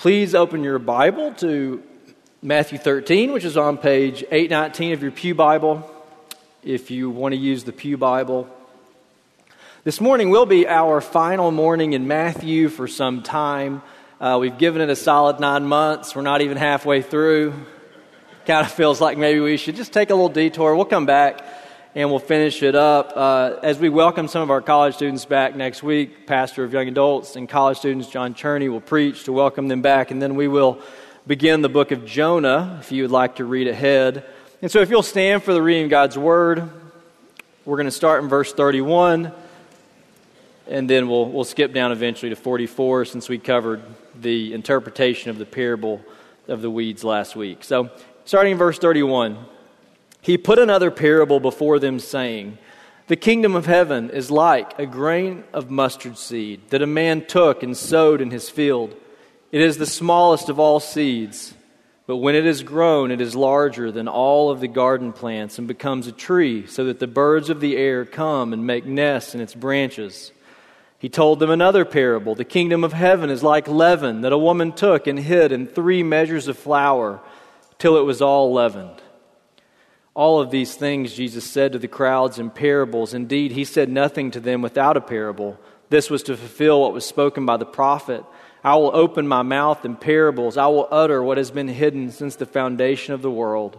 Please open your Bible to Matthew 13, which is on page 819 of your Pew Bible, if you want to use the Pew Bible. This morning will be our final morning in Matthew for some time. We've given it a solid 9 months. We're not even halfway through. Kind of feels like maybe we should just take a little detour. We'll come back and we'll finish it up. As we welcome some of our college students back next week, Pastor of Young Adults and college students, John Cherney, will preach to welcome them back, and then we will begin the book of Jonah, if you would like to read ahead. And so if you'll stand for the reading of God's Word, we're going to start in verse 31, and then we'll skip down eventually to 44, since we covered the interpretation of the parable of the weeds last week. So, starting in verse 31, he put another parable before them, saying, "The kingdom of heaven is like a grain of mustard seed that a man took and sowed in his field. It is the smallest of all seeds, but when it is grown, it is larger than all of the garden plants and becomes a tree, so that the birds of the air come and make nests in its branches." He told them another parable. "The kingdom of heaven is like leaven that a woman took and hid in 3 measures of flour till it was all leavened." All of these things Jesus said to the crowds in parables. Indeed, he said nothing to them without a parable. This was to fulfill what was spoken by the prophet. "I will open my mouth in parables. I will utter what has been hidden since the foundation of the world."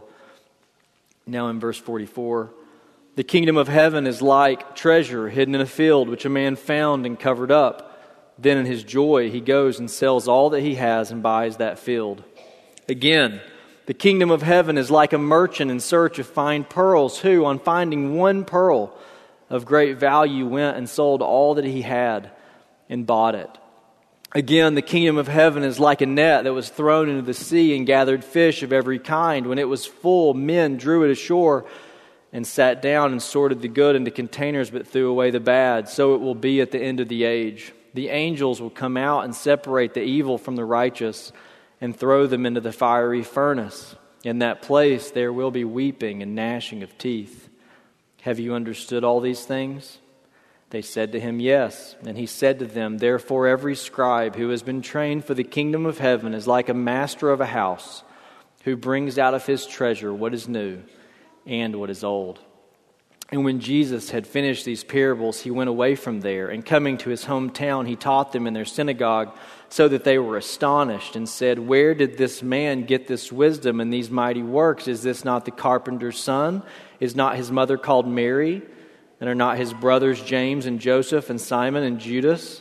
Now in verse 44, "The kingdom of heaven is like treasure hidden in a field, which a man found and covered up. Then in his joy he goes and sells all that he has and buys that field. Again, the kingdom of heaven is like a merchant in search of fine pearls, who, on finding one pearl of great value, went and sold all that he had and bought it. Again, the kingdom of heaven is like a net that was thrown into the sea and gathered fish of every kind. When it was full, men drew it ashore and sat down and sorted the good into containers, but threw away the bad. So it will be at the end of the age. The angels will come out and separate the evil from the righteous and throw them into the fiery furnace. In that place there will be weeping and gnashing of teeth. Have you understood all these things?" They said to him, "Yes." And he said to them, "Therefore every scribe who has been trained for the kingdom of heaven is like a master of a house, who brings out of his treasure what is new and what is old." And when Jesus had finished these parables, he went away from there, and coming to his hometown, he taught them in their synagogue, so that they were astonished and said, "Where did this man get this wisdom and these mighty works? Is this not the carpenter's son? Is not his mother called Mary? And are not his brothers James and Joseph and Simon and Judas?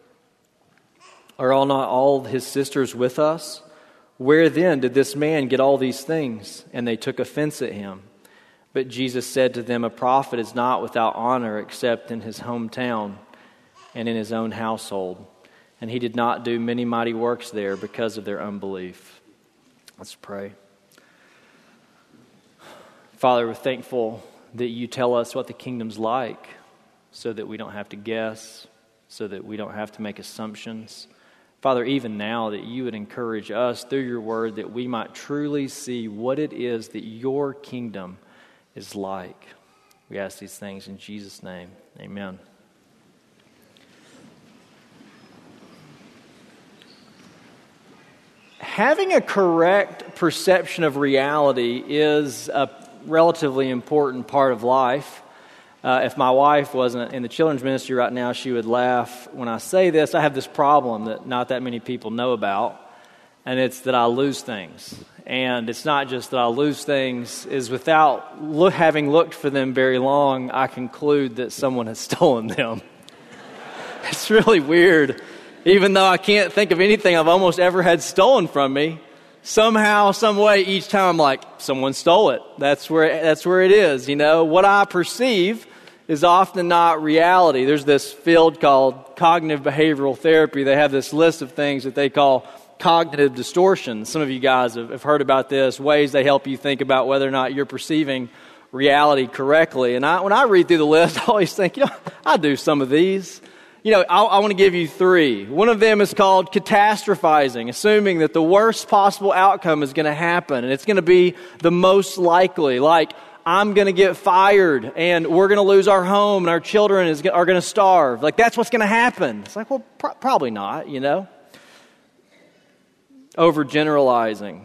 Are not all his sisters with us? Where then did this man get all these things?" And they took offense at him. But Jesus said to them, "A prophet is not without honor except in his hometown and in his own household." And he did not do many mighty works there because of their unbelief. Let's pray. Father, we're thankful that you tell us what the kingdom's like, so that we don't have to guess, so that we don't have to make assumptions. Father, even now, that you would encourage us through your word that we might truly see what it is that your kingdom is like. We ask these things in Jesus' name. Amen. Having a correct perception of reality is a relatively important part of life. If my wife wasn't in the children's ministry right now, she would laugh when I say this. I have this problem that not that many people know about, and it's that I lose things. And it's not just that I lose things, is without having looked for them very long, I conclude that someone has stolen them. It's really weird. Even though I can't think of anything I've almost ever had stolen from me, somehow, some way, each time I'm like, someone stole it. That's where it is. You know, what I perceive is often not reality. There's this field called cognitive behavioral therapy. They have this list of things that they call cognitive distortions. Some of you guys have heard about this, ways they help you think about whether or not you're perceiving reality correctly. And when I read through the list, I always think, I do some of these. I want to give you 3. One of them is called catastrophizing, assuming that the worst possible outcome is going to happen, and it's going to be the most likely. Like, I'm going to get fired, and we're going to lose our home, and our children are going to starve. Like, that's what's going to happen. It's like, well, probably not, overgeneralizing,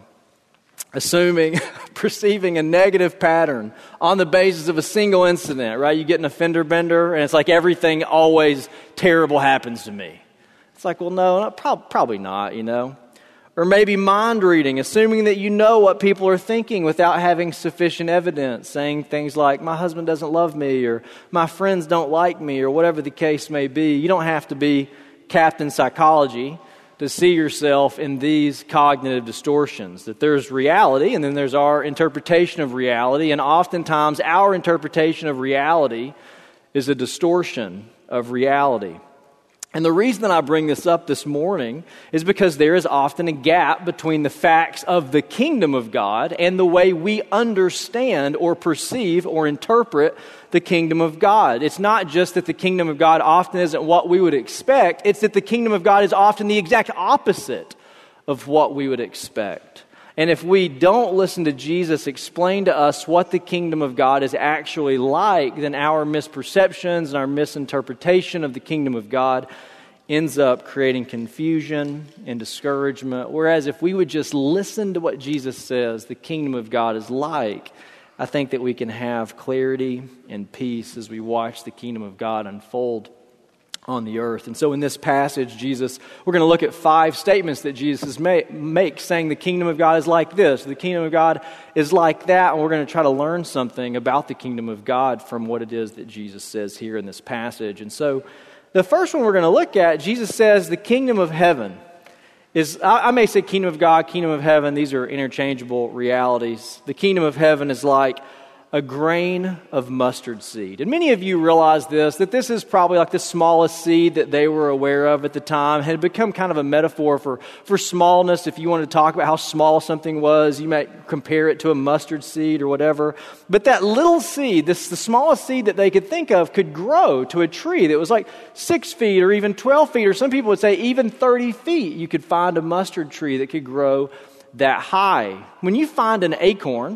assuming, perceiving a negative pattern on the basis of a single incident, right? You get an offender bender, and it's like everything always terrible happens to me. It's like, well, no, probably not, you know. Or maybe mind reading, assuming that you know what people are thinking without having sufficient evidence, saying things like, my husband doesn't love me, or my friends don't like me, or whatever the case may be. You don't have to be Captain Psychology to see yourself in these cognitive distortions, that there's reality and then there's our interpretation of reality, and oftentimes our interpretation of reality is a distortion of reality. And the reason that I bring this up this morning is because there is often a gap between the facts of the kingdom of God and the way we understand or perceive or interpret the kingdom of God. It's not just that the kingdom of God often isn't what we would expect, it's that the kingdom of God is often the exact opposite of what we would expect. And if we don't listen to Jesus explain to us what the kingdom of God is actually like, then our misperceptions and our misinterpretation of the kingdom of God ends up creating confusion and discouragement. Whereas if we would just listen to what Jesus says the kingdom of God is like, I think that we can have clarity and peace as we watch the kingdom of God unfold on the earth. And so in this passage, we're going to look at 5 statements that Jesus makes, saying the kingdom of God is like this, the kingdom of God is like that, and we're going to try to learn something about the kingdom of God from what it is that Jesus says here in this passage. And so the first one we're going to look at, Jesus says the kingdom of heaven is, I may say kingdom of God, kingdom of heaven, these are interchangeable realities. The kingdom of heaven is like a grain of mustard seed. And many of you realize that this is probably like the smallest seed that they were aware of at the time. It had become kind of a metaphor for smallness. If you want to talk about how small something was, you might compare it to a mustard seed or whatever. But that little seed, the smallest seed that they could think of, could grow to a tree that was like 6 feet or even 12 feet, or some people would say even 30 feet. You could find a mustard tree that could grow that high. When you find an acorn,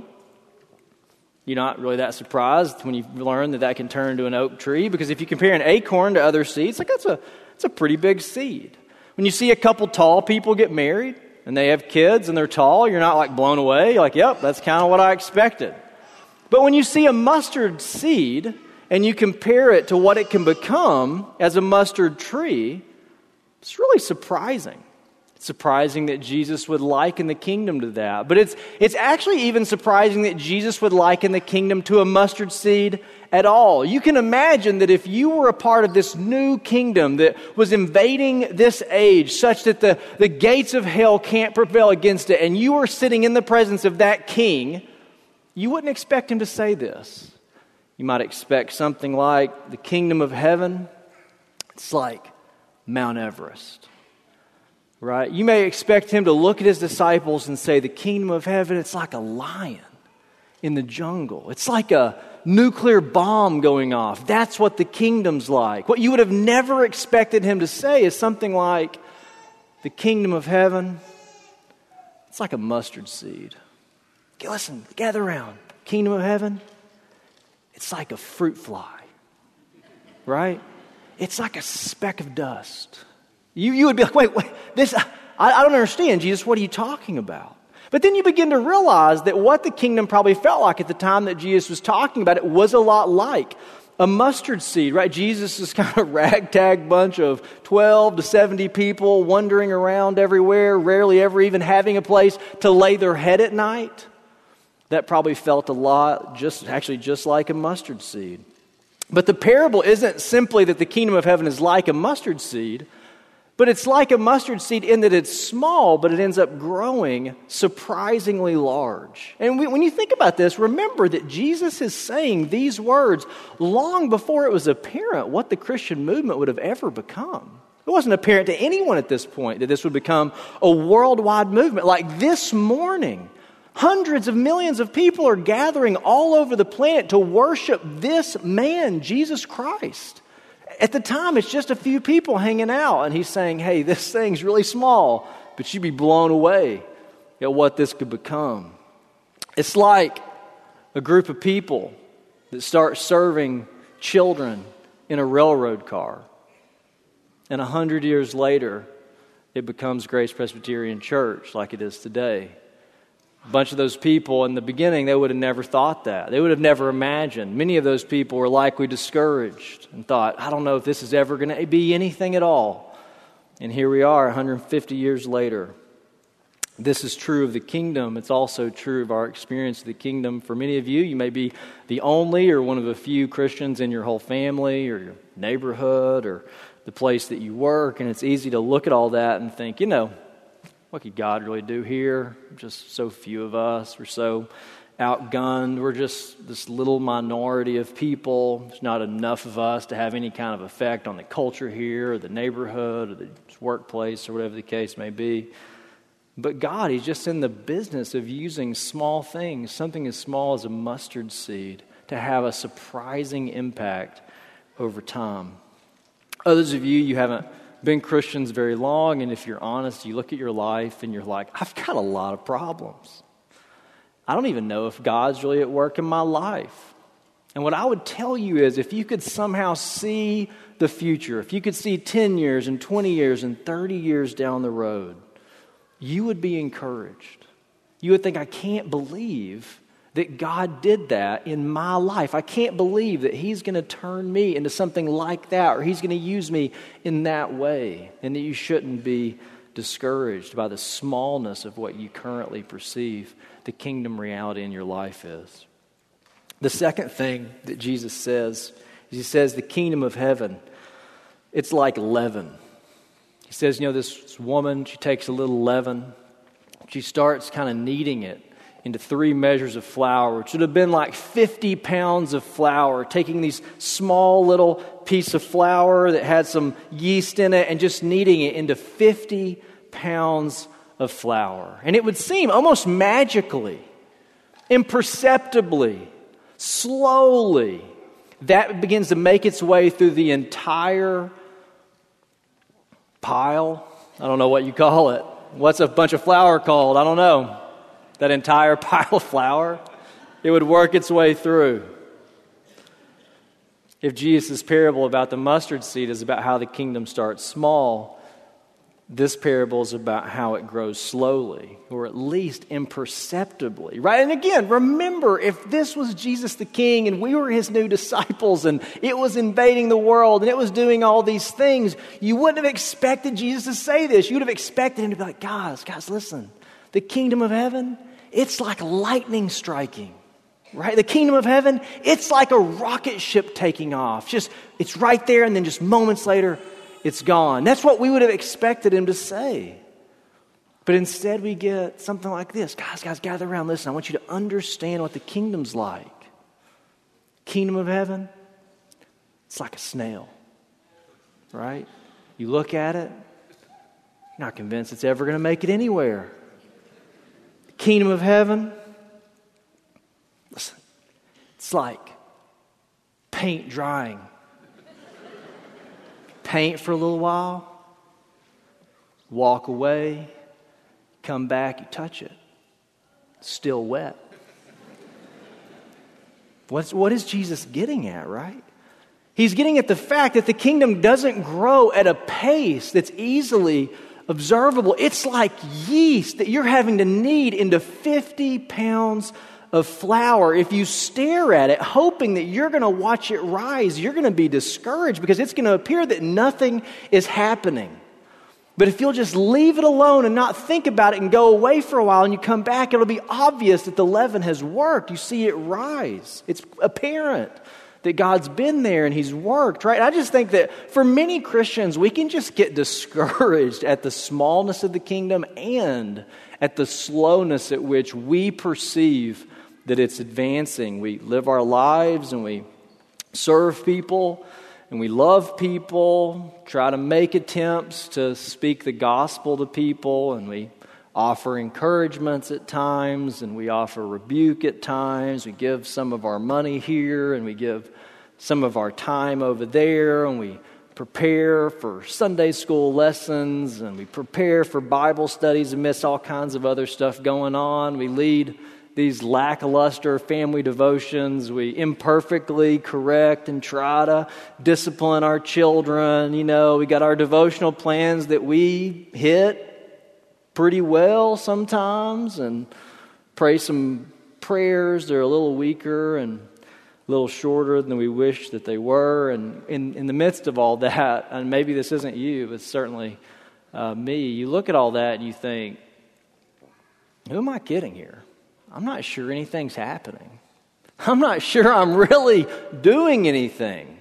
you're not really that surprised when you learn that can turn into an oak tree, because if you compare an acorn to other seeds, like it's a pretty big seed. When you see a couple tall people get married and they have kids and they're tall, you're not like blown away. You're like, yep, that's kind of what I expected. But when you see a mustard seed and you compare it to what it can become as a mustard tree, it's really surprising. It's surprising that Jesus would liken the kingdom to that. But it's actually even surprising that Jesus would liken the kingdom to a mustard seed at all. You can imagine that if you were a part of this new kingdom that was invading this age such that the gates of hell can't prevail against it, and you were sitting in the presence of that king, you wouldn't expect him to say this. You might expect something like, the kingdom of heaven, it's like Mount Everest. Right? You may expect him to look at his disciples and say, the kingdom of heaven, it's like a lion in the jungle. It's like a nuclear bomb going off. That's what the kingdom's like. What you would have never expected him to say is something like, the kingdom of heaven, it's like a mustard seed. Okay, listen, gather around. Kingdom of heaven, it's like a fruit fly. Right? It's like a speck of dust. You would be like, wait, this, I don't understand, Jesus, what are you talking about? But then you begin to realize that what the kingdom probably felt like at the time that Jesus was talking about it was a lot like a mustard seed, right? Jesus is kind of ragtag bunch of 12 to 70 people wandering around everywhere, rarely ever even having a place to lay their head at night. That probably felt a lot just like a mustard seed. But the parable isn't simply that the kingdom of heaven is like a mustard seed, but it's like a mustard seed in that it's small, but it ends up growing surprisingly large. And when you think about this, remember that Jesus is saying these words long before it was apparent what the Christian movement would have ever become. It wasn't apparent to anyone at this point that this would become a worldwide movement. Like this morning, hundreds of millions of people are gathering all over the planet to worship this man, Jesus Christ. At the time, it's just a few people hanging out, and he's saying, hey, this thing's really small, but you'd be blown away at what this could become. It's like a group of people that start serving children in a railroad car, and 100 years later, it becomes Grace Presbyterian Church like it is today. A bunch of those people in the beginning, they would have never thought that. They would have never imagined. Many of those people were likely discouraged and thought, I don't know if this is ever going to be anything at all. And here we are 150 years later. This is true of the kingdom. It's also true of our experience of the kingdom. For many of you, you may be the only or one of a few Christians in your whole family or your neighborhood or the place that you work. And it's easy to look at all that and think, what could God really do here? Just so few of us. We're so outgunned. We're just this little minority of people. There's not enough of us to have any kind of effect on the culture here or the neighborhood or the workplace or whatever the case may be. But God, He's just in the business of using small things, something as small as a mustard seed, to have a surprising impact over time. Others of you haven't been Christians very long, and if you're honest, you look at your life and you're like, I've got a lot of problems. I don't even know if God's really at work in my life. And what I would tell you is, if you could somehow see the future, if you could see 10 years and 20 years and 30 years down the road, you would be encouraged. You would think, I can't believe that God did that in my life. I can't believe that He's going to turn me into something like that, or He's going to use me in that way, and that you shouldn't be discouraged by the smallness of what you currently perceive the kingdom reality in your life is. The second thing that Jesus says is He says the kingdom of heaven, it's like leaven. He says, this woman, she takes a little leaven. She starts kind of kneading it into 3 measures of flour, which would have been like 50 pounds of flour, taking these small little piece of flour that had some yeast in it and just kneading it into 50 pounds of flour. And it would seem almost magically, imperceptibly, slowly, that begins to make its way through the entire pile. I don't know what you call it. What's a bunch of flour called? I don't know. That entire pile of flour. It would work its way through. If Jesus' parable about the mustard seed is about how the kingdom starts small, this parable is about how it grows slowly, or at least imperceptibly, right? And again, remember, if this was Jesus the King and we were His new disciples and it was invading the world and it was doing all these things, you wouldn't have expected Jesus to say this. You would have expected Him to be like, guys, listen, the kingdom of heaven, it's like lightning striking, right? The kingdom of heaven, it's like a rocket ship taking off. It's right there, and then just moments later, it's gone. That's what we would have expected Him to say. But instead we get something like this. Guys, gather around. Listen, I want you to understand what the kingdom's like. Kingdom of heaven, it's like a snail, right? You look at it, you're not convinced it's ever going to make it anywhere. The kingdom of heaven, listen, it's like paint drying. Paint for a little while, walk away, come back, you touch it. It's still wet. What is Jesus getting at, right? He's getting at the fact that the kingdom doesn't grow at a pace that's easily observable. It's like yeast that you're having to knead into 50 pounds of flour. If you stare at it, hoping that you're going to watch it rise, you're going to be discouraged because it's going to appear that nothing is happening. But if you'll just leave it alone and not think about it and go away for a while and you come back, it'll be obvious that the leaven has worked. You see it rise. It's apparent that God's been there and He's worked, right? I just think that for many Christians, we can just get discouraged at the smallness of the kingdom and at the slowness at which we perceive that it's advancing. We live our lives and we serve people and we love people, try to make attempts to speak the gospel to people, and we offer encouragements at times and we offer rebuke at times. We give some of our money here and we give some of our time over there, and we prepare for Sunday school lessons and we prepare for Bible studies amidst all kinds of other stuff going on. We lead these lackluster family devotions. We imperfectly correct and try to discipline our children. We got our devotional plans that we hit pretty well sometimes and pray some prayers. They're a little weaker and a little shorter than we wish that they were. And in the midst of all that, and maybe this isn't you, but certainly me, you look at all that and you think, who am I kidding here? I'm not sure anything's happening. I'm not sure I'm really doing anything.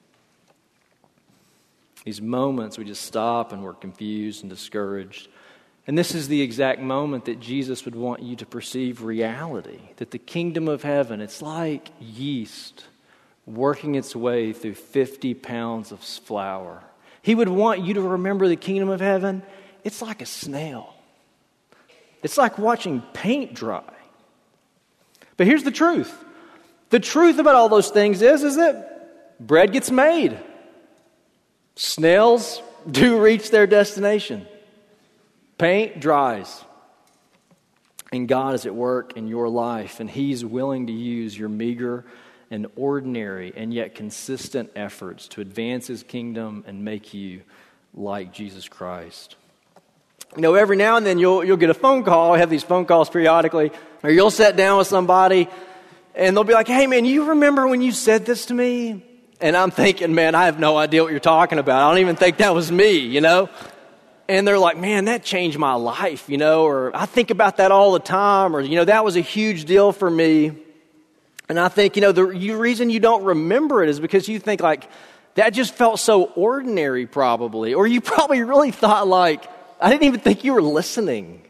These moments we just stop and we're confused and discouraged. And this is the exact moment that Jesus would want you to perceive reality. That the kingdom of heaven, it's like yeast working its way through 50 pounds of flour. He would want you to remember the kingdom of heaven. It's like a snail. It's like watching paint dry. But here's the truth. The truth about all those things is that bread gets made. Snails do reach their destination. Paint dries. And God is at work in your life, and He's willing to use your meager and ordinary and yet consistent efforts to advance His kingdom and make you like Jesus Christ. Every now and then you'll get a phone call. I have these phone calls periodically. Or you'll sit down with somebody and they'll be like, hey man, you remember when you said this to me? And I'm thinking, man, I have no idea what you're talking about. I don't even think that was me, And they're like, man, that changed my life, or I think about that all the time, or, that was a huge deal for me. And I think, the reason you don't remember it is because you think like, that just felt so ordinary probably. Or you probably really thought like, I didn't even think you were listening,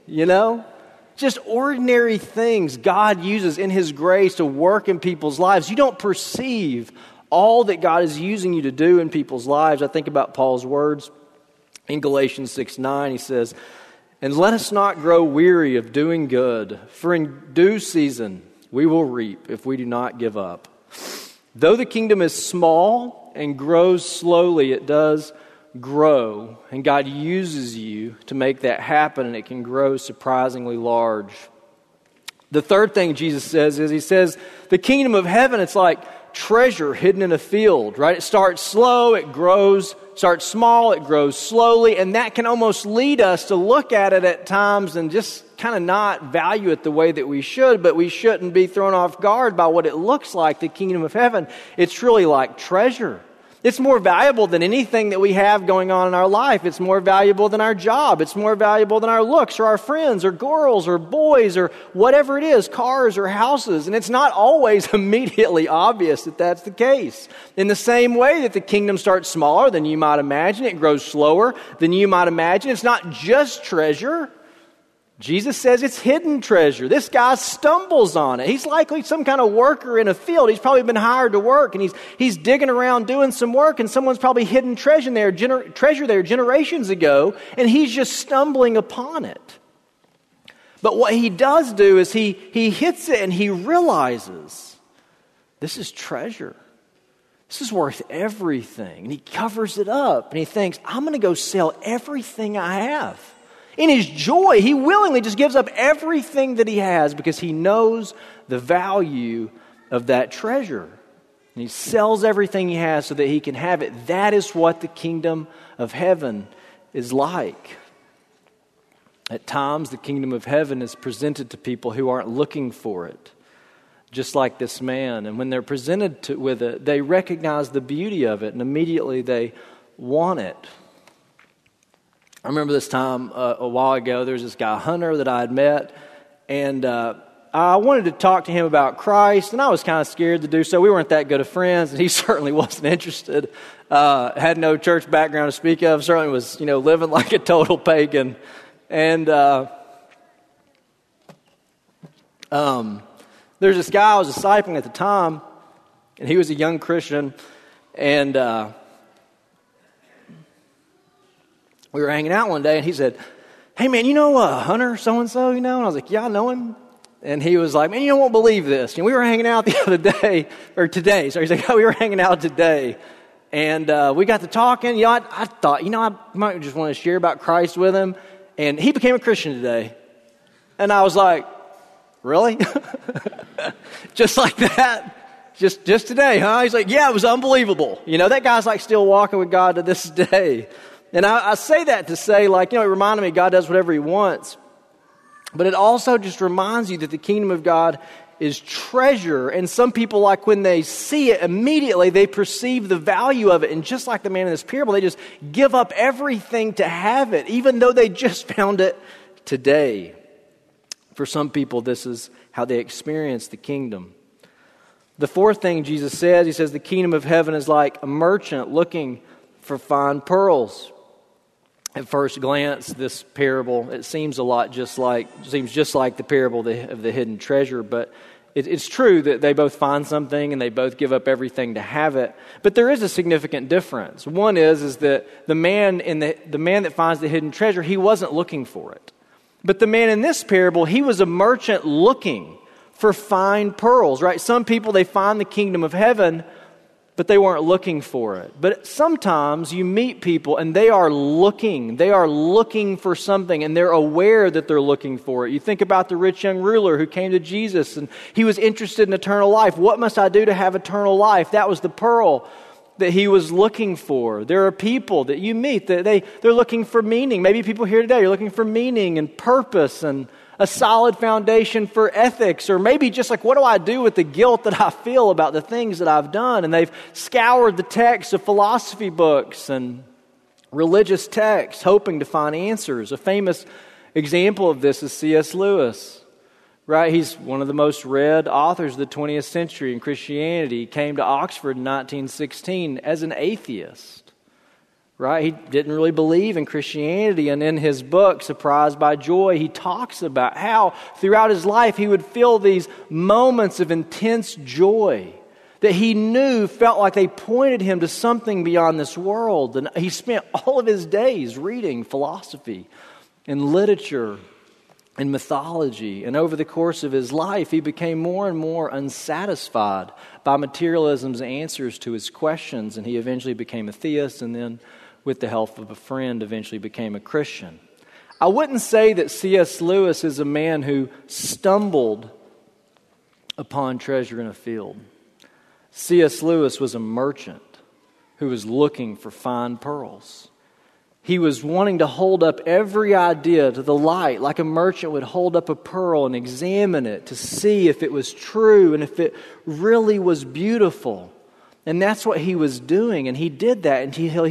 Just ordinary things God uses in His grace to work in people's lives. You don't perceive all that God is using you to do in people's lives. I think about Paul's words in Galatians 6:9. He says, and let us not grow weary of doing good, for in due season we will reap if we do not give up. Though the kingdom is small and grows slowly, it does grow, and God uses you to make that happen, and it can grow surprisingly large. The third thing Jesus says is, He says, the kingdom of heaven, it's like treasure hidden in a field, right? It starts slow, it grows, starts small, it grows slowly, and that can almost lead us to look at it at times and just kind of not value it the way that we should, but we shouldn't be thrown off guard by what it looks like, the kingdom of heaven. It's really like treasure. It's more valuable than anything that we have going on in our life. It's more valuable than our job. It's more valuable than our looks or our friends or girls or boys or whatever it is, cars or houses. And it's not always immediately obvious that that's the case. In the same way that the kingdom starts smaller than you might imagine, it grows slower than you might imagine. It's not just treasure. Jesus says it's hidden treasure. This guy stumbles on it. He's likely some kind of worker in a field. He's probably been hired to work, and he's digging around doing some work, and someone's probably hidden treasure there generations ago, and he's just stumbling upon it. But what he does do is he hits it and he realizes this is treasure. This is worth everything. And he covers it up, and he thinks, I'm going to go sell everything I have. In his joy, he willingly just gives up everything that he has because he knows the value of that treasure. And he sells everything he has so that he can have it. That is what the kingdom of heaven is like. At times, the kingdom of heaven is presented to people who aren't looking for it, just like this man. And when they're presented with it, they recognize the beauty of it, and immediately they want it. I remember this time a while ago, there was this guy, Hunter, that I had met, and I wanted to talk to him about Christ, and I was kind of scared to do so. We weren't that good of friends, and he certainly wasn't interested. Had no church background to speak of, certainly was, living like a total pagan. And there's this guy I was discipling at the time, and he was a young Christian, and we were hanging out one day, and he said, hey, man, Hunter so-and-so, And I was like, yeah, I know him. And he was like, man, you won't believe this. We were hanging out the other day, or today. So he's like, we were hanging out today. And we got to talking. I thought, I might just want to share about Christ with him. And he became a Christian today. And I was like, Really? Just like that? Just today, huh? He's like, yeah, it was unbelievable. That guy's like still walking with God to this day. And I say that to say, like, it reminded me God does whatever He wants. But it also just reminds you that the kingdom of God is treasure. And some people, like when they see it, immediately they perceive the value of it. And just like the man in this parable, they just give up everything to have it, even though they just found it today. For some people, this is how they experience the kingdom. The fourth thing Jesus says, He says the kingdom of heaven is like a merchant looking for fine pearls. At first glance, this parable, it seems just like the parable of the hidden treasure, but it's true that they both find something and they both give up everything to have it. But there is a significant difference. One is that the man that finds the hidden treasure, he wasn't looking for it. But the man in this parable, he was a merchant looking for fine pearls, right? Some people, they find the kingdom of heaven, but they weren't looking for it. But sometimes you meet people and they are looking for something, and they're aware that they're looking for it. You think about the rich young ruler who came to Jesus and he was interested in eternal life. What must I do to have eternal life? That was the pearl that he was looking for. There are people that you meet that they're looking for meaning. Maybe people here today are looking for meaning and purpose and a solid foundation for ethics, or maybe just like, what do I do with the guilt that I feel about the things that I've done? And they've scoured the texts of philosophy books and religious texts, hoping to find answers. A famous example of this is C.S. Lewis, right? He's one of the most read authors of the 20th century in Christianity. He came to Oxford in 1916 as an atheist. Right? He didn't really believe in Christianity. And in his book, Surprised by Joy, he talks about how throughout his life he would feel these moments of intense joy that he knew felt like they pointed him to something beyond this world. And he spent all of his days reading philosophy and literature and mythology. And over the course of his life, he became more and more unsatisfied by materialism's answers to his questions. And he eventually became a theist, and then, with the help of a friend, eventually became a Christian. I wouldn't say that C.S. Lewis is a man who stumbled upon treasure in a field. C.S. Lewis was a merchant who was looking for fine pearls. He was wanting to hold up every idea to the light, like a merchant would hold up a pearl and examine it to see if it was true and if it really was beautiful. And that's what he was doing, and he did that until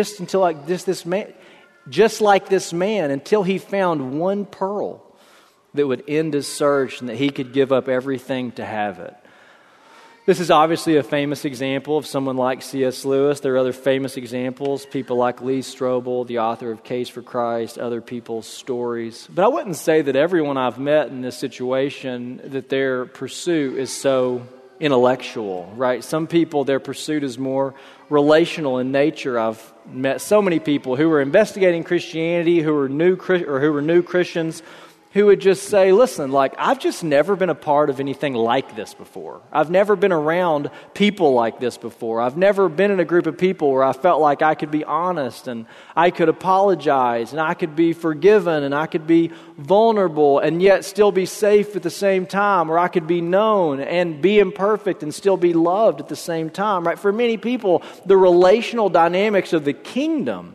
he found one pearl that would end his search and that he could give up everything to have it. This is obviously a famous example of someone like C.S. Lewis. There are other famous examples, people like Lee Strobel, the author of Case for Christ, other people's stories. But I wouldn't say that everyone I've met in this situation, that their pursuit is so intellectual, right? Some people, their pursuit is more relational in nature. I've met so many people who were investigating Christianity, who were new Christians, who would just say, listen, like, I've just never been a part of anything like this before. I've never been around people like this before. I've never been in a group of people where I felt like I could be honest and I could apologize and I could be forgiven and I could be vulnerable and yet still be safe at the same time, or I could be known and be imperfect and still be loved at the same time, right? For many people, the relational dynamics of the kingdom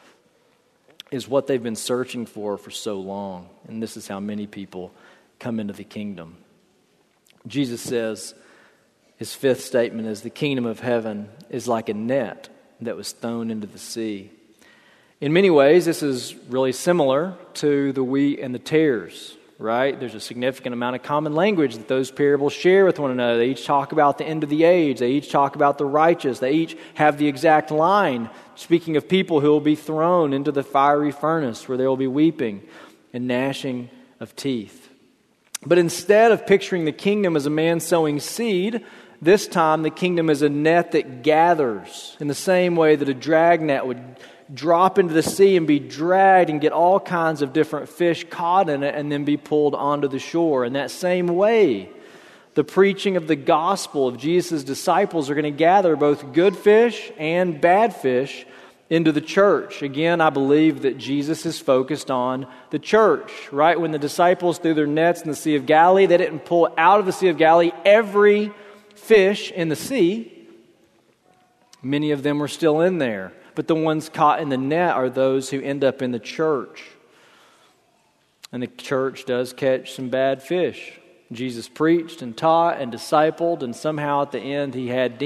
is what they've been searching for so long. And this is how many people come into the kingdom. Jesus says, his fifth statement is, the kingdom of heaven is like a net that was thrown into the sea. In many ways, this is really similar to the wheat and the tares, right? There's a significant amount of common language that those parables share with one another. They each talk about the end of the age. They each talk about the righteous. They each have the exact line, speaking of people who will be thrown into the fiery furnace where there will be weeping and gnashing of teeth. But instead of picturing the kingdom as a man sowing seed, this time the kingdom is a net that gathers, in the same way that a drag net would drop into the sea and be dragged and get all kinds of different fish caught in it and then be pulled onto the shore. In that same way, the preaching of the gospel of Jesus' disciples are going to gather both good fish and bad fish into the church. Again, I believe that Jesus is focused on the church, right? When the disciples threw their nets in the Sea of Galilee, they didn't pull out of the Sea of Galilee every fish in the sea. Many of them were still in there. But the ones caught in the net are those who end up in the church. And the church does catch some bad fish. Jesus preached and taught and discipled, and somehow at the end he had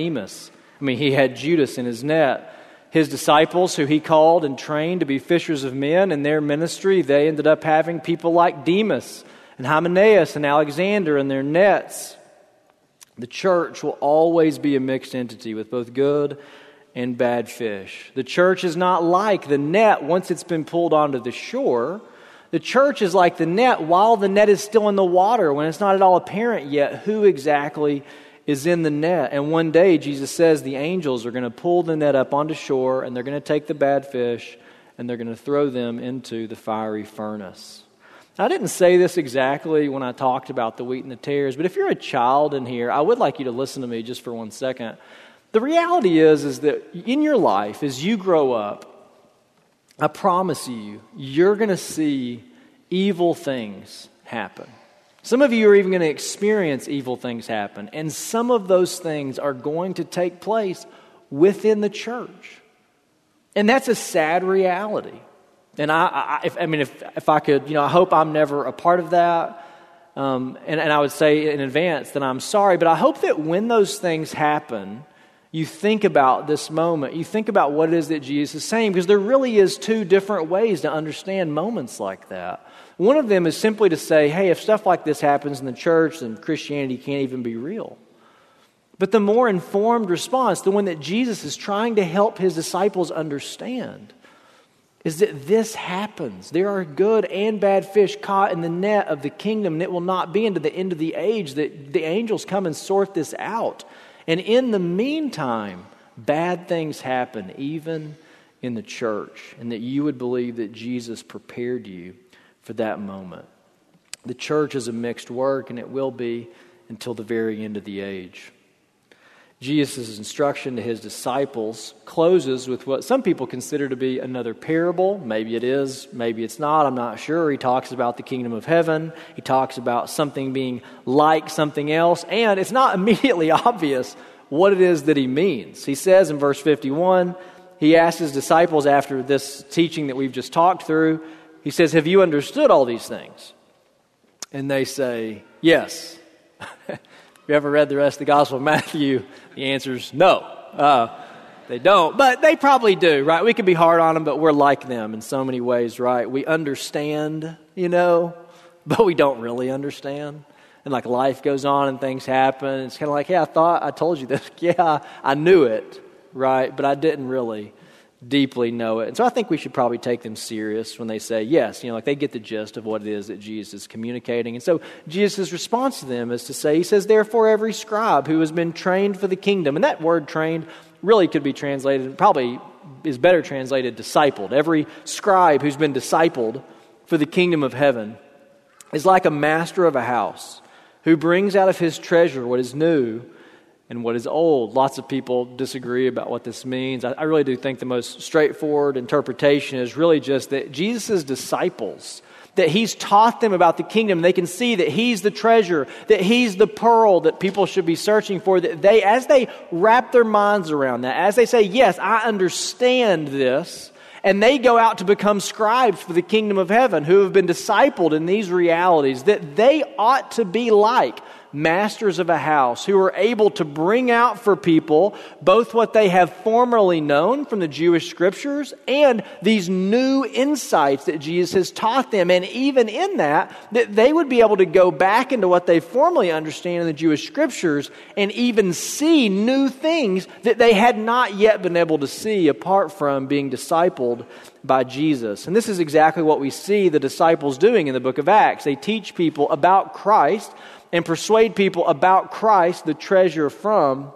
he had Judas in his net. His disciples, who he called and trained to be fishers of men, in their ministry, they ended up having people like Demas and Hymenaeus and Alexander in their nets. The church will always be a mixed entity with both good and bad fish. The church is not like the net once it's been pulled onto the shore. The church is like the net while the net is still in the water, when it's not at all apparent yet who exactly is in the net. And one day, Jesus says, the angels are going to pull the net up onto shore, and they're going to take the bad fish, and they're going to throw them into the fiery furnace. Now, I didn't say this exactly when I talked about the wheat and the tares, but if you're a child in here, I would like you to listen to me just for 1 second. The reality is that in your life, as you grow up, I promise you, you're going to see evil things happen. Some of you are even going to experience evil things happen, and some of those things are going to take place within the church. And that's a sad reality. And if I could, I hope I'm never a part of that. And I would say in advance that I'm sorry, but I hope that when those things happen, you think about this moment. You think about what it is that Jesus is saying, because there really is two different ways to understand moments like that. One of them is simply to say, hey, if stuff like this happens in the church, then Christianity can't even be real. But the more informed response, the one that Jesus is trying to help his disciples understand, is that this happens. There are good and bad fish caught in the net of the kingdom, and it will not be until the end of the age that the angels come and sort this out. And in the meantime, bad things happen, even in the church, and that you would believe that Jesus prepared you for that moment. The church is a mixed work, and it will be until the very end of the age. Jesus' instruction to his disciples closes with what some people consider to be another parable. Maybe it is, maybe it's not, I'm not sure. He talks about the kingdom of heaven. He talks about something being like something else, and it's not immediately obvious what it is that he means. He says in verse 51, he asks his disciples after this teaching that we've just talked through, he says, have you understood all these things? And they say, yes. You ever read the rest of the Gospel of Matthew? The answer is no. They don't, but they probably do, right? We can be hard on them, but we're like them in so many ways, right? We understand, but we don't really understand. And like life goes on and things happen. It's kind of like, hey, I told you this. Yeah, I knew it, right? But I didn't really deeply know it. And so I think we should probably take them serious when they say yes, they get the gist of what it is that Jesus is communicating. And so Jesus' response to them is to say, he says, therefore every scribe who has been trained for the kingdom, and that word trained really could be translated, probably is better translated discipled. Every scribe who's been discipled for the kingdom of heaven is like a master of a house who brings out of his treasure what is new and what is old. Lots of people disagree about what this means. I really do think the most straightforward interpretation is really just that Jesus' disciples, that he's taught them about the kingdom. They can see that he's the treasure, that he's the pearl that people should be searching for. That they, as they wrap their minds around that, as they say, yes, I understand this, and they go out to become scribes for the kingdom of heaven who have been discipled in these realities, that they ought to be like masters of a house who are able to bring out for people both what they have formerly known from the Jewish scriptures and these new insights that Jesus has taught them. And even in that they would be able to go back into what they formerly understand in the Jewish scriptures and even see new things that they had not yet been able to see apart from being discipled by Jesus. And this is exactly what we see the disciples doing in the book of Acts. They teach people about Christ and persuade people about Christ, the treasure from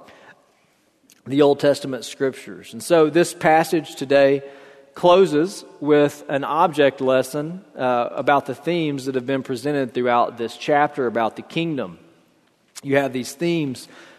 the Old Testament scriptures. And so this passage today closes with an object lesson about the themes that have been presented throughout this chapter about the kingdom. You have these themes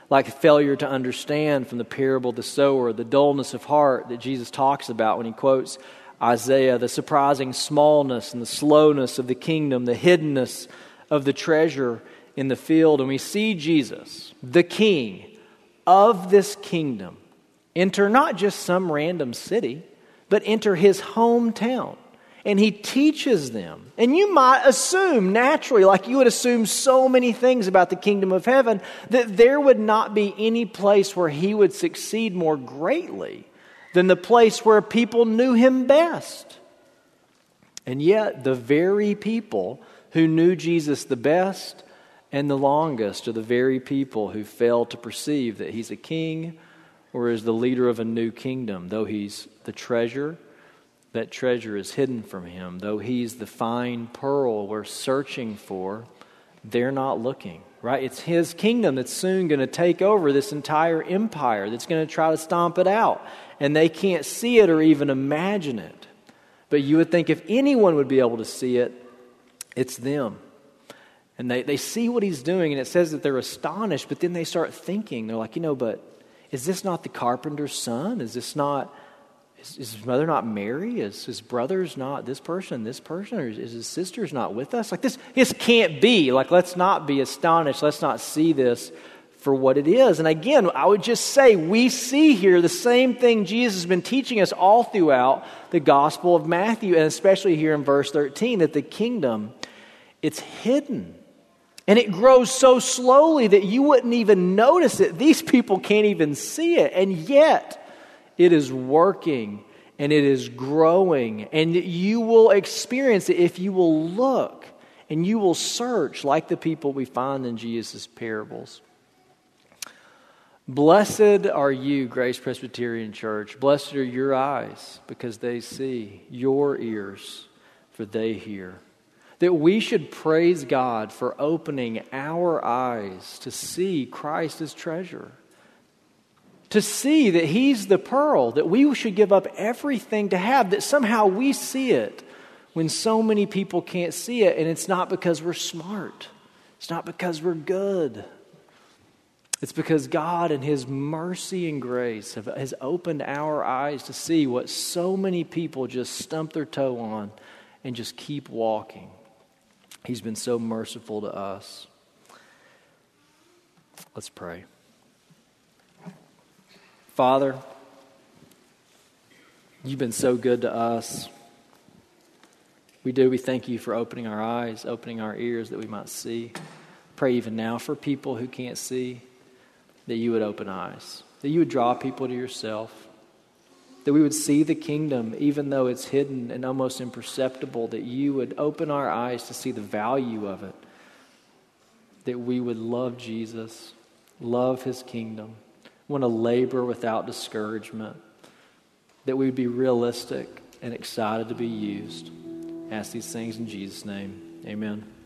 like failure to understand from the parable of the sower, the dullness of heart that Jesus talks about when he quotes Isaiah, the surprising smallness and the slowness of the kingdom, the hiddenness of the treasure in the field. And we see Jesus, the King of this kingdom, enter not just some random city, but enter his hometown. And he teaches them. And you might assume naturally, like you would assume so many things about the kingdom of heaven, that there would not be any place where he would succeed more greatly than the place where people knew him best. And yet, the very people who knew Jesus the best and the longest are the very people who fail to perceive that he's a king or is the leader of a new kingdom. Though he's the treasure, that treasure is hidden from him. Though he's the fine pearl we're searching for, they're not looking, right? It's his kingdom that's soon going to take over this entire empire, that's going to try to stomp it out. And they can't see it or even imagine it. But you would think if anyone would be able to see it, it's them. And they see what he's doing, and it says that they're astonished, but then they start thinking. They're like, but is this not the carpenter's son? Is his mother not Mary? Is his brothers not this person? Or is his sisters not with us? Like this can't be. Like, let's not be astonished. Let's not see this for what it is. And again, I would just say we see here the same thing Jesus has been teaching us all throughout the Gospel of Matthew, and especially here in verse 13, that the kingdom, it's hidden. And it grows so slowly that you wouldn't even notice it. These people can't even see it. And yet, it is working and it is growing. And you will experience it if you will look and you will search like the people we find in Jesus' parables. Blessed are you, Grace Presbyterian Church. Blessed are your eyes because they see, your ears for they hear. That we should praise God for opening our eyes to see Christ as treasure. To see that he's the pearl, that we should give up everything to have, that somehow we see it when so many people can't see it. And it's not because we're smart. It's not because we're good. It's because God in his mercy and grace has opened our eyes to see what so many people just stump their toe on and just keep walking. He's been so merciful to us. Let's pray. Father, you've been so good to us. We thank you for opening our eyes, opening our ears that we might see. Pray even now for people who can't see, that you would open eyes, that you would draw people to yourself, that we would see the kingdom even though it's hidden and almost imperceptible, that you would open our eyes to see the value of it, that we would love Jesus, love his kingdom, want to labor without discouragement, that we would be realistic and excited to be used. I ask these things in Jesus' name. Amen.